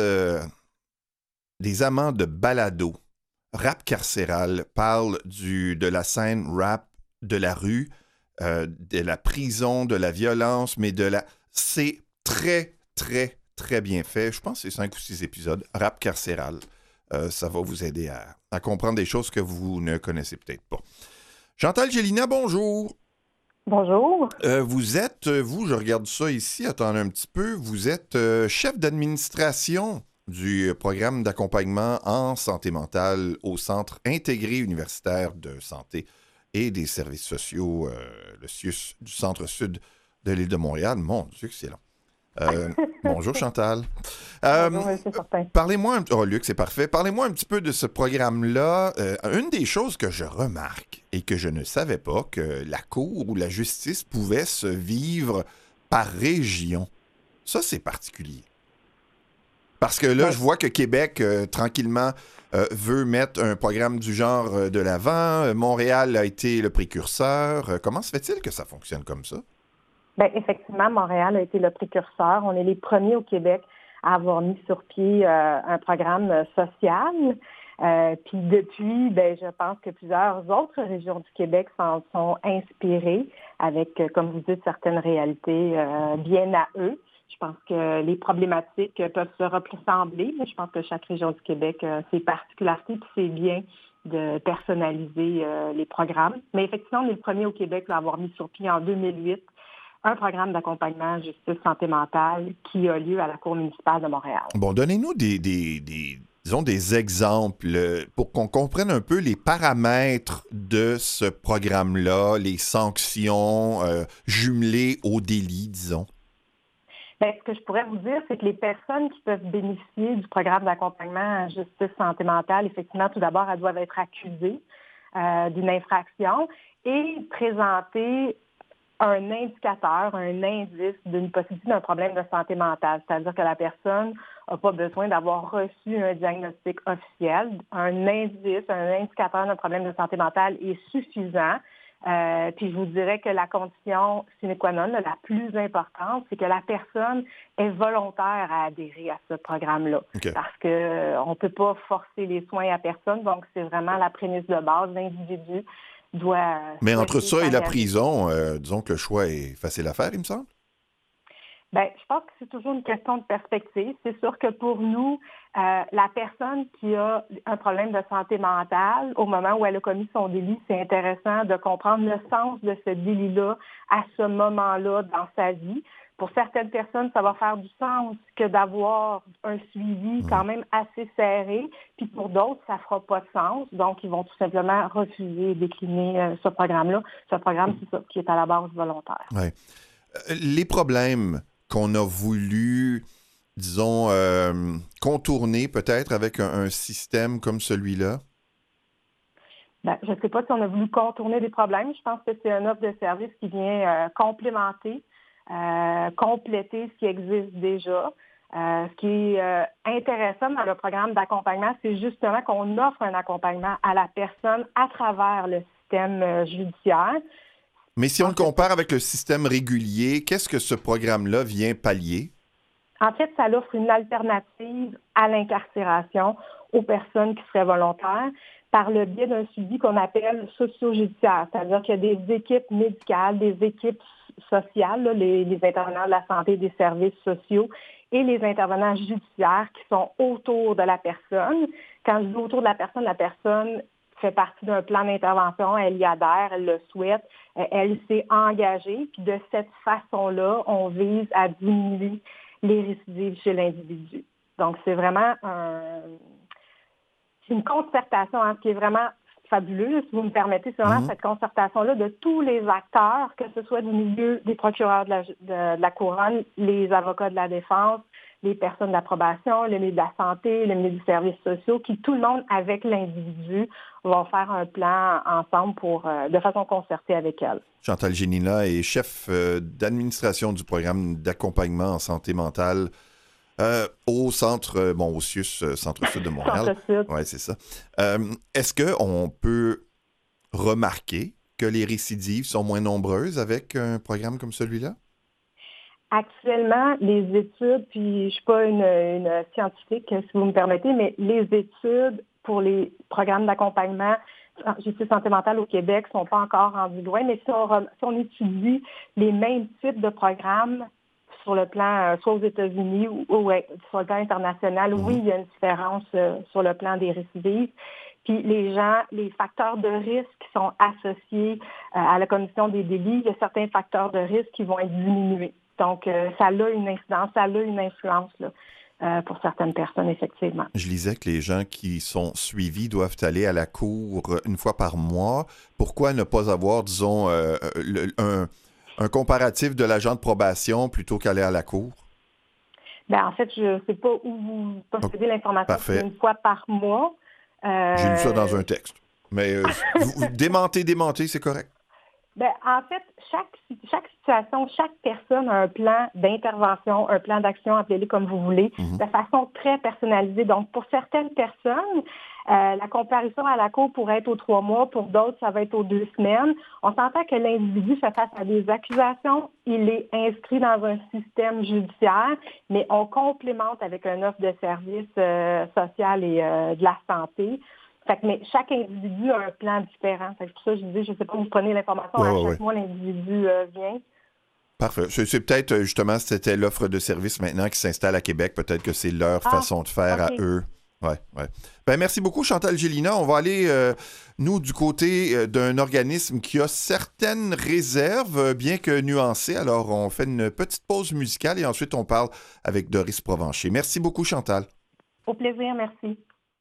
des amants de balado, Rap carcéral parle de la scène rap de la rue, de la prison, de la violence, mais c'est très, très, très bien fait. Je pense que c'est 5 ou 6 épisodes. Rap carcéral. Ça va vous aider à comprendre des choses que vous ne connaissez peut-être pas. Chantal Gélina, bonjour. Bonjour. Vous êtes, je regarde ça ici, attendez un petit peu, vous êtes chef d'administration du programme d'accompagnement en santé mentale au Centre intégré universitaire de santé et des services sociaux, le CIUS du Centre-Sud de l'île de Montréal. Mon Dieu, que c'est long. Bonjour Chantal. Bonjour, c'est certain. Luc, c'est parfait. Parlez-moi un petit peu de ce programme-là. Une des choses que je remarque et que je ne savais pas, que la cour ou la justice pouvait se vivre par région. Ça, c'est particulier. Parce que là, je vois que Québec, tranquillement, veut mettre un programme du genre de l'avant. Montréal a été le précurseur. Comment se fait-il que ça fonctionne comme ça? Bien, effectivement, Montréal a été le précurseur. On est les premiers au Québec à avoir mis sur pied un programme social. Puis depuis, bien, je pense que plusieurs autres régions du Québec s'en sont inspirées avec, comme vous dites, certaines réalités bien à eux. Je pense que les problématiques peuvent se ressembler, mais je pense que chaque région du Québec a ses particularités, puis c'est bien de personnaliser les programmes. Mais effectivement, on est le premier au Québec à avoir mis sur pied en 2008 un programme d'accompagnement justice santé mentale qui a lieu à la Cour municipale de Montréal. Bon, donnez-nous des exemples pour qu'on comprenne un peu les paramètres de ce programme-là, les sanctions jumelées au délit, disons. Bien, ce que je pourrais vous dire, c'est que les personnes qui peuvent bénéficier du programme d'accompagnement justice santé mentale, effectivement, tout d'abord, elles doivent être accusées d'une infraction et présenter un indicateur, un indice d'une possibilité d'un problème de santé mentale. C'est-à-dire que la personne n'a pas besoin d'avoir reçu un diagnostic officiel. Un indice, un indicateur d'un problème de santé mentale est suffisant. Puis je vous dirais que la condition sine qua non, la plus importante, c'est que la personne est volontaire à adhérer à ce programme-là. Okay. Parce qu'on ne peut pas forcer les soins à personne, donc c'est vraiment la prémisse de base. L'individu doit... Mais entre ça et la prison, disons que le choix est facile à faire, il me semble? Bien, je pense que c'est toujours une question de perspective. C'est sûr que pour nous, la personne qui a un problème de santé mentale, au moment où elle a commis son délit, c'est intéressant de comprendre le sens de ce délit-là à ce moment-là dans sa vie. Pour certaines personnes, ça va faire du sens que d'avoir un suivi quand même assez serré. Puis pour d'autres, ça ne fera pas de sens. Donc, ils vont tout simplement refuser et décliner ce programme-là. Ce programme, c'est ça, qui est à la base volontaire. Oui. Les problèmes qu'on a voulu, disons, contourner peut-être avec un système comme celui-là? Bien, je ne sais pas si on a voulu contourner des problèmes. Je pense que c'est une offre de service qui vient compléter ce qui existe déjà. Ce qui est intéressant dans le programme d'accompagnement, c'est justement qu'on offre un accompagnement à la personne à travers le système judiciaire. Mais si on le compare avec le système régulier, qu'est-ce que ce programme-là vient pallier? En fait, ça offre une alternative à l'incarcération aux personnes qui seraient volontaires par le biais d'un suivi qu'on appelle socio-judiciaire. C'est-à-dire qu'il y a des équipes médicales, des équipes sociales, là, les intervenants de la santé et des services sociaux et les intervenants judiciaires qui sont autour de la personne. Quand je dis autour de la personne fait partie d'un plan d'intervention, elle y adhère, elle le souhaite, elle s'est engagée. Puis de cette façon-là, on vise à diminuer les récidives chez l'individu. Donc, c'est vraiment une concertation, ce qui est vraiment fabuleux, si vous me permettez, c'est vraiment cette concertation-là de tous les acteurs, que ce soit du milieu des procureurs de la couronne, les avocats de la défense, les personnes d'approbation, le milieu de la santé, le milieu des services sociaux, qui tout le monde, avec l'individu, vont faire un plan ensemble de façon concertée avec elle. Chantal Génina est chef d'administration du programme d'accompagnement en santé mentale au centre, au CIUS, Centre-Sud de Montréal. Centre-Sud. Oui, c'est ça. Est-ce qu'on peut remarquer que les récidives sont moins nombreuses avec un programme comme celui-là? Actuellement, les études, puis je ne suis pas une scientifique, si vous me permettez, mais les études pour les programmes d'accompagnement en justice santé mentale au Québec ne sont pas encore rendues loin, mais si on étudie les mêmes types de programmes sur le plan, soit aux États-Unis ou sur le plan international, oui, il y a une différence sur le plan des récidives. Puis les facteurs de risque qui sont associés à la commission des délits, il y a certains facteurs de risque qui vont être diminués. Donc, ça a une incidence, ça a une influence là, pour certaines personnes, effectivement. Je lisais que les gens qui sont suivis doivent aller à la cour une fois par mois. Pourquoi ne pas avoir, disons, un comparatif de l'agent de probation plutôt qu'aller à la cour? Bien, en fait, je ne sais pas où vous possédez l'information. C'est une fois par mois. J'ai lu ça dans un texte. Mais démenter, c'est correct. Bien, en fait, chaque situation, chaque personne a un plan d'intervention, un plan d'action, appelez-le comme vous voulez, de façon très personnalisée. Donc, pour certaines personnes, la comparution à la cour pourrait être aux 3 mois, pour d'autres, ça va être aux 2 semaines. On s'entend que l'individu fait face à des accusations, il est inscrit dans un système judiciaire, mais on complémente avec une offre de services social et de la santé. Mais chaque individu a un plan différent. C'est pour ça que je disais, je ne sais pas où vous prenez l'information, à chaque mois, l'individu vient. Parfait. C'est peut-être, justement, c'était l'offre de service maintenant qui s'installe à Québec. Peut-être que c'est leur façon de faire à eux. Ouais. Ben, merci beaucoup, Chantal Génina. On va aller, nous, du côté d'un organisme qui a certaines réserves, bien que nuancées. Alors, on fait une petite pause musicale et ensuite, on parle avec Doris Provencher. Merci beaucoup, Chantal. Au plaisir, merci.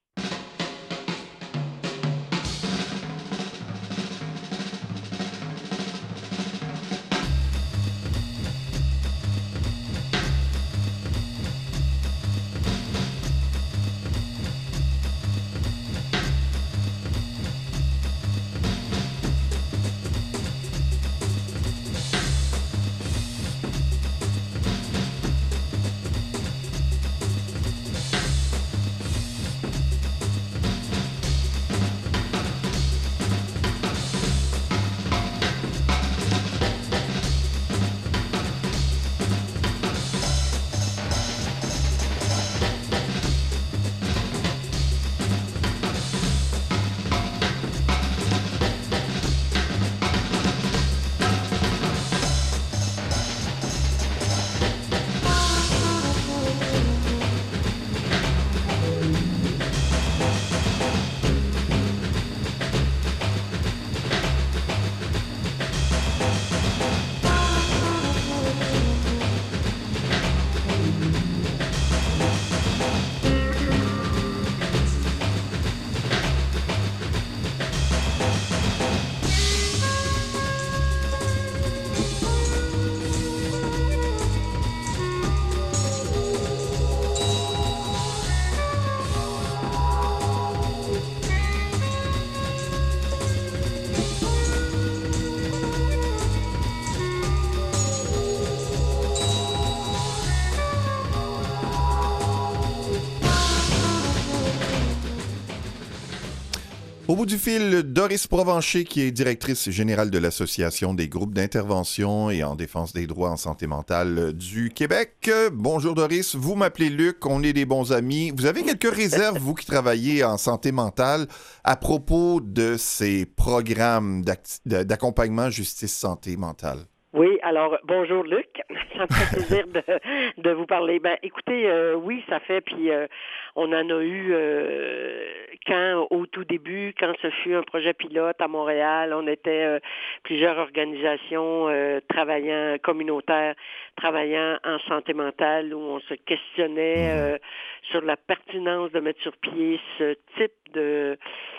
Au bout du fil, Doris Provencher, qui est directrice générale de l'Association des groupes d'intervention et en défense des droits en santé mentale du Québec. Bonjour Doris, vous m'appelez Luc, on est des bons amis. Vous avez quelques réserves, vous qui travaillez en santé mentale, à propos de ces programmes d'accompagnement justice santé mentale? Oui, alors bonjour Luc, ça me fait plaisir de vous parler. Ben écoutez, oui, ça fait, puis on en a eu quand au tout début, quand ce fut un projet pilote à Montréal, on était plusieurs organisations communautaires travaillant en santé mentale où on se questionnait sur la pertinence de mettre sur pied ce type de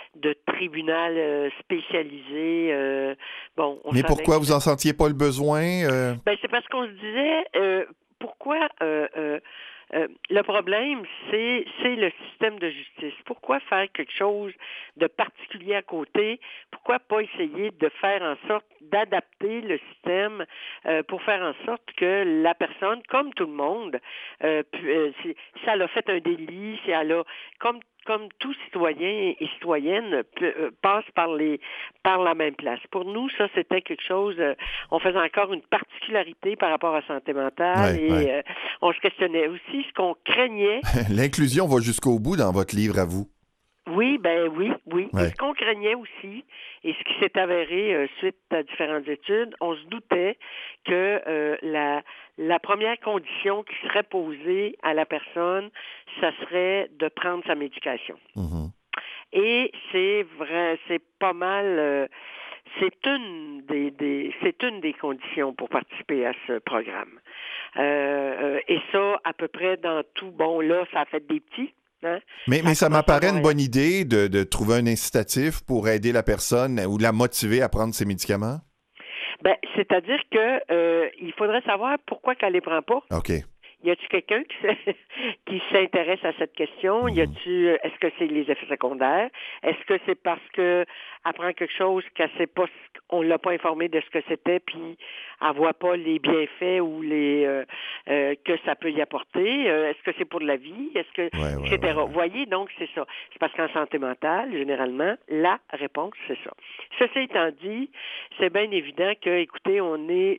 tribunal spécialisé. Mais pourquoi vous en sentiez pas le besoin? Ben, c'est parce qu'on se disait pourquoi le problème, c'est le système de justice. Pourquoi faire quelque chose de particulier à côté? Pourquoi pas essayer de faire en sorte d'adapter le système pour faire en sorte que la personne, comme tout le monde, si elle a fait un délit, si elle a, comme tout citoyen et citoyenne passe par la même place. Pour nous, ça, c'était quelque chose, on faisait encore une particularité par rapport à la santé mentale on se questionnait aussi ce qu'on craignait. L'inclusion va jusqu'au bout dans votre livre à vous. Oui. Ouais. Et ce qu'on craignait aussi, et ce qui s'est avéré suite à différentes études, on se doutait que la première condition qui serait posée à la personne, ça serait de prendre sa médication. Mm-hmm. Et c'est vrai, c'est pas mal... c'est une des conditions pour participer à ce programme. Et ça, à peu près dans tout. Bon, là, ça a fait des petits. Hein? Mais ça m'apparaît une bonne idée de trouver un incitatif pour aider la personne ou la motiver à prendre ses médicaments? Ben, c'est-à-dire que il faudrait savoir pourquoi qu'elle les prend pas. OK. Y a-tu quelqu'un qui s'intéresse à cette question? Est-ce que c'est les effets secondaires? Est-ce que c'est parce que elle prend quelque chose qu'elle sait pas, on l'a pas informé de ce que c'était, puis elle voit pas les bienfaits ou que ça peut y apporter? Est-ce que c'est pour la vie? Est-ce que etc. Vous voyez, donc c'est ça. C'est parce qu'en santé mentale, généralement, la réponse, c'est ça. Ceci étant dit, c'est bien évident que, écoutez, on est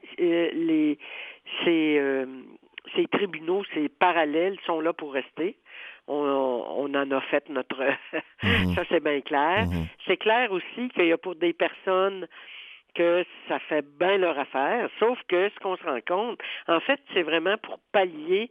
ces tribunaux, ces parallèles sont là pour rester. On en a fait notre... Ça, c'est bien clair. Mm-hmm. C'est clair aussi qu'il y a pour des personnes que ça fait bien leur affaire, sauf que ce qu'on se rend compte, en fait, c'est vraiment pour pallier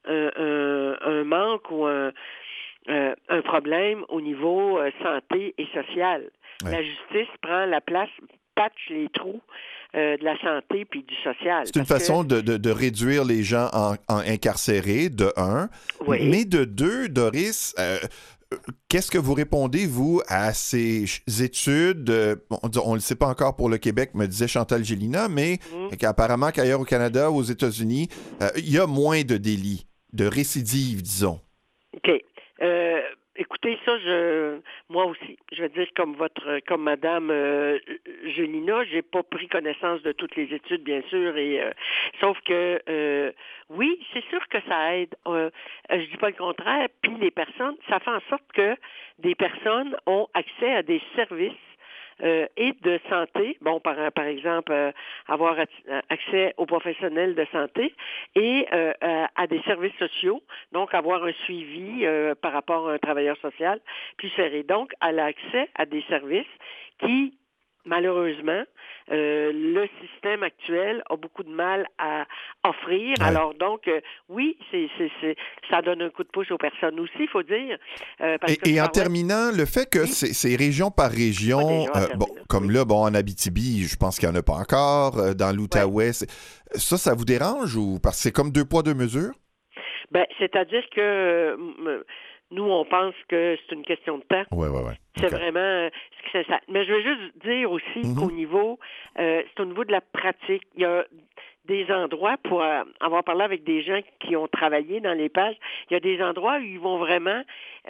un manque ou un problème au niveau santé et social. Ouais. La justice prend la place, patche les trous de la santé puis du social. C'est une façon de réduire les gens en incarcérés, de un. Oui. Mais de deux, Doris, qu'est-ce que vous répondez, vous, à ces études? On ne le sait pas encore pour le Québec, me disait Chantal Gélina, mais apparemment qu'ailleurs au Canada, aux États-Unis, il y a moins de délits, de récidives, disons. OK. Écoutez, ça, moi aussi, je veux dire, comme Madame Gélina, j'ai pas pris connaissance de toutes les études, bien sûr, sauf que oui, c'est sûr que ça aide. Je dis pas le contraire. Puis les personnes, ça fait en sorte que des personnes ont accès à des services et de santé, bon, par exemple, avoir accès aux professionnels de santé et à des services sociaux, donc avoir un suivi par rapport à un travailleur social plus serré. Donc, elle a accès à des services qui, malheureusement, le système actuel a beaucoup de mal à offrir. Ouais. Alors donc, oui, ça donne un coup de pouce aux personnes aussi, il faut dire. Et en terminant, le fait que c'est région par région, comme là, en Abitibi, je pense qu'il n'y en a pas encore, dans l'Outaouais, ça vous dérange ou parce que c'est comme 2 poids, 2 mesures? Ben, c'est-à-dire que... nous, on pense que c'est une question de temps. Oui. C'est vraiment c'est ça. Mais je veux juste dire aussi qu'au niveau, c'est au niveau de la pratique. Il y a des endroits, pour avoir parlé avec des gens qui ont travaillé dans les pages, il y a des endroits où ils vont vraiment,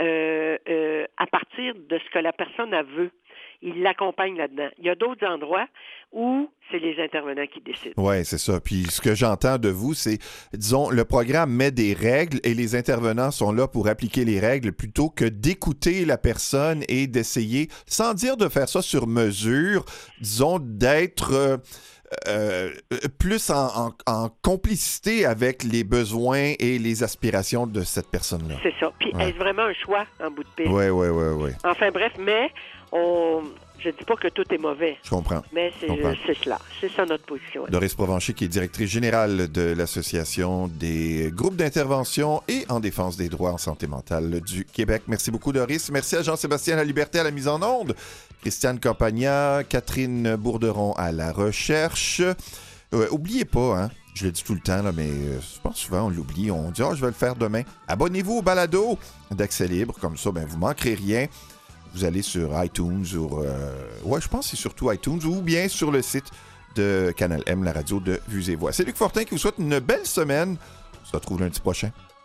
à partir de ce que la personne veut, ils l'accompagnent là-dedans. Il y a d'autres endroits où c'est les intervenants qui décident. Oui, c'est ça. Puis ce que j'entends de vous, c'est, disons, le programme met des règles et les intervenants sont là pour appliquer les règles plutôt que d'écouter la personne et d'essayer, sans dire de faire ça sur mesure, disons, d'être... plus en complicité avec les besoins et les aspirations de cette personne-là. C'est ça. Puis est-ce vraiment un choix en bout de piste? Oui. Enfin bref, mais je ne dis pas que tout est mauvais. Je comprends. Mais c'est cela. C'est ça notre position. Doris Provencher, qui est directrice générale de l'Association des groupes d'intervention et en défense des droits en santé mentale du Québec. Merci beaucoup, Doris. Merci à Jean-Sébastien Laliberté à la mise en onde, Christiane Campagna, Catherine Bourderon à la recherche. Oubliez pas, je le dis tout le temps, là, mais je pense souvent on l'oublie. On dit « je vais le faire demain ». Abonnez-vous au balado d'Accès Libre, comme ça, vous ne manquerez rien. Vous allez sur iTunes ou... je pense que c'est surtout iTunes ou bien sur le site de Canal M, la radio de Vues et Voix. C'est Luc Fortin qui vous souhaite une belle semaine. On se retrouve lundi prochain.